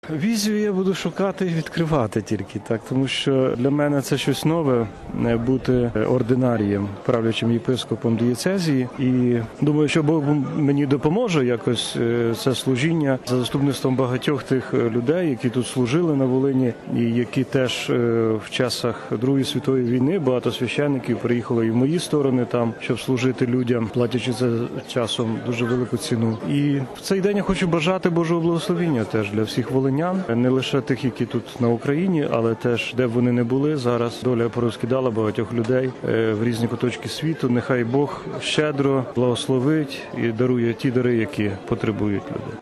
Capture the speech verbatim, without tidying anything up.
Візію я буду шукати і відкривати тільки, так, тому що для мене це щось нове – бути ординарієм, правлячим єпископом дієцезії. І думаю, що Бог мені допоможе якось це служіння за заступництвом багатьох тих людей, які тут служили на Волині, і які теж в часах Другої світової війни багато священників приїхало і в мої сторони там, щоб служити людям, платячи за часом дуже велику ціну. І в цей день я хочу бажати Божого благословення теж для всіх волинян. Не лише тих, які тут на Україні, але теж, де б вони не були, зараз доля порозкидала багатьох людей в різні куточки світу. Нехай Бог щедро благословить і дарує ті дари, які потребують люди.